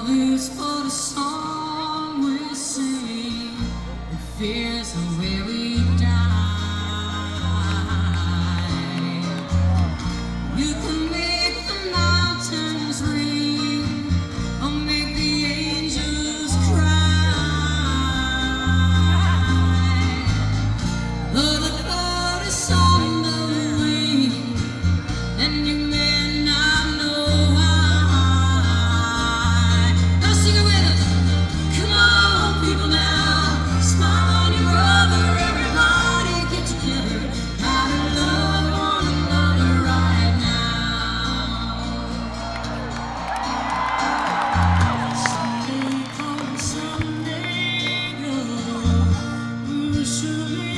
Love is but a song we sing, the fears are where we die. You can make the mountains ring, or make the angels cry. Though the bird is on the wing, and you may not know why. Now sing it with us. Come on, people now, smile on your brother. Everybody get together, try to love one another right now. Someday come, someday go, we'll surely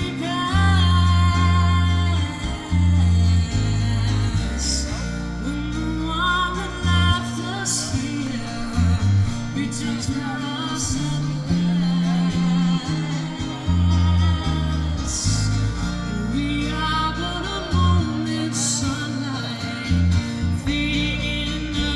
pass. When the one that left us here returns for us at last. We are but a moment's sunlight fading in the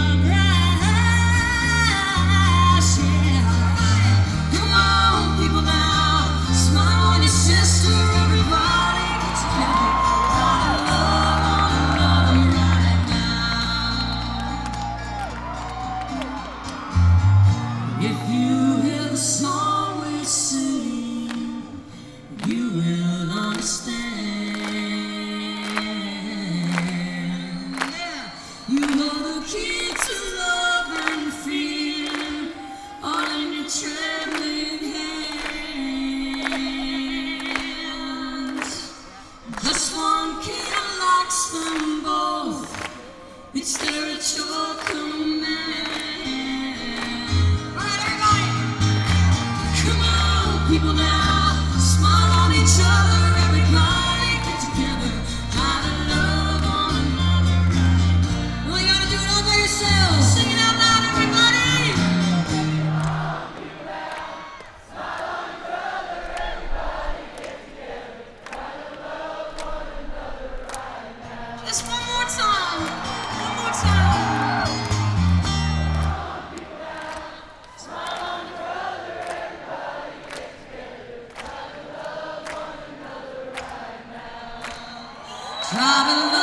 grass. Yeah. Come on, people now, smile on your sister. Everybody get together, try to love one another right now. If you hear the song we sing, you will understand. Yeah. You know the key to love and fear, all in your trembling hands. Just one key unlocks them both. It's there at your command. All right, everybody. Come on, people now, smile on each other. Everybody get together, try to love one another right now. Well, you gotta do it all by yourselves. Sing it out loud, everybody. Just one more time. One more time. Try to